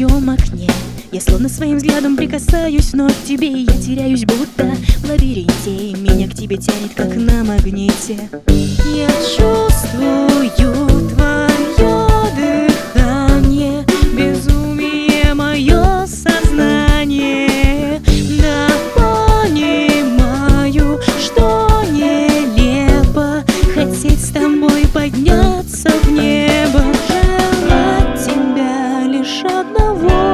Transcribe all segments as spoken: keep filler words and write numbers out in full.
твоем окне. Я словно своим взглядом прикасаюсь вновь к тебе, и я теряюсь будто в лабиринте, и меня к тебе тянет, как на магните. Я чувствую твое дыхание, безумие мое сознание. Да, понимаю, что нелепо хотеть с тобой подняться в небо, желать тебя лишь одного,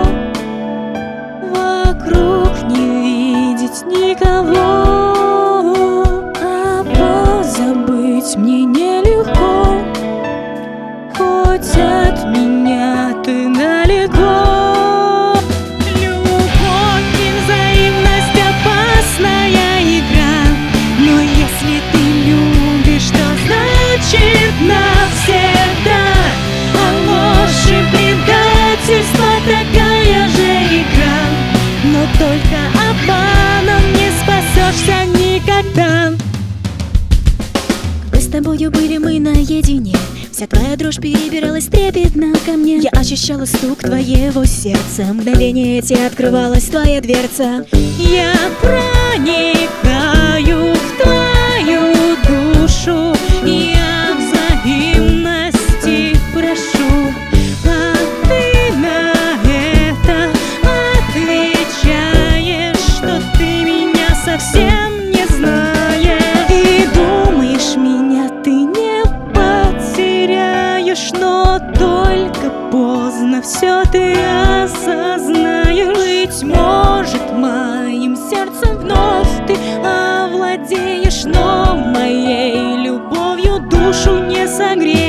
вокруг не видеть никого. А позабыть мне нелегко, хоть от меня ты далеко. Любовь и взаимность — опасная игра, но если ты любишь, то значит навсегда. А ложь и предательство — такая же игра, но только обманом не спасешься никогда. Мы с тобою были мы наедине, вся твоя дрожь перебиралась трепетно ко мне. Я ощущала стук твоего сердца, мгновение эти открывалась твоя дверца. Я проникаю в твою душу, я взаимности прошу, а ты на это отвечаешь, что ты меня совсем не знаешь. И думаешь, меня ты не потеряешь, но только поздно все ты осознаешь. Быть может, моим сердцем вновь ты овладеешь, но моей любовью душу не согреешь.